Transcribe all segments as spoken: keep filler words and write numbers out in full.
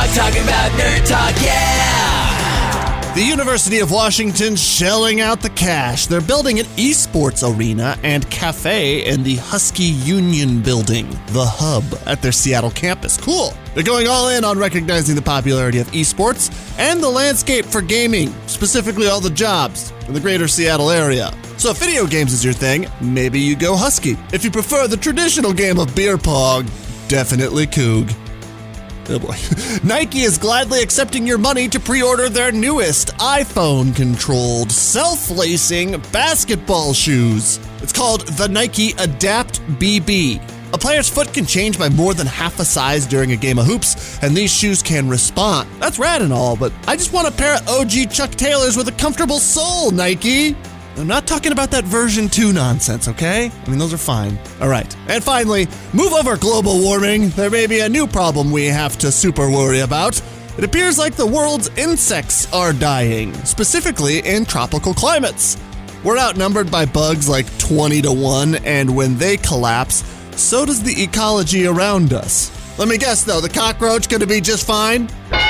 Talk, talking about Nerd Talk, yeah! The University of Washington's shelling out the cash. They're building an esports arena and cafe in the Husky Union building, the hub, at their Seattle campus. Cool. They're going all in on recognizing the popularity of esports and the landscape for gaming, specifically all the jobs in the greater Seattle area. So if video games is your thing, maybe you go Husky. If you prefer the traditional game of beer pong, definitely Coug. Oh boy. Nike is gladly accepting your money to pre-order their newest iPhone-controlled, self-lacing basketball shoes. It's called the Nike Adapt B B. A player's foot can change by more than half a size during a game of hoops, and these shoes can respond. That's rad and all, but I just want a pair of O G Chuck Taylors with a comfortable sole, Nike. I'm not talking about that version two nonsense, okay? I mean, those are fine. All right. And finally, move over global warming. There may be a new problem we have to super worry about. It appears like the world's insects are dying, specifically in tropical climates. We're outnumbered by bugs like twenty to one, and when they collapse, so does the ecology around us. Let me guess, though, the cockroach gonna be just fine?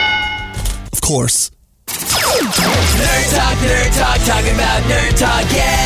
Of course. Nerd Talk, Nerd Talk, talking about Nerd Talk, yeah!